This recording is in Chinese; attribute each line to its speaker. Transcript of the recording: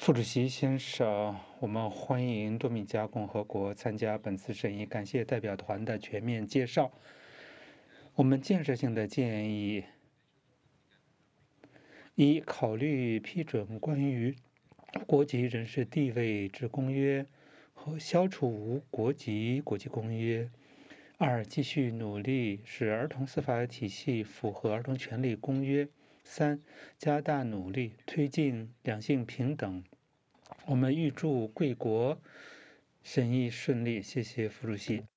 Speaker 1: 副主席先生，我们欢迎多米加共和国参加本次审议，感谢代表团的全面介绍。我们建设性的建议：一、考虑批准关于国籍人士地位之公约和消除无国籍国际公约；二、继续努力使儿童司法体系符合儿童权利公约；三、加大努力推进两性平等。我们预祝贵国审议顺利，谢谢副主席。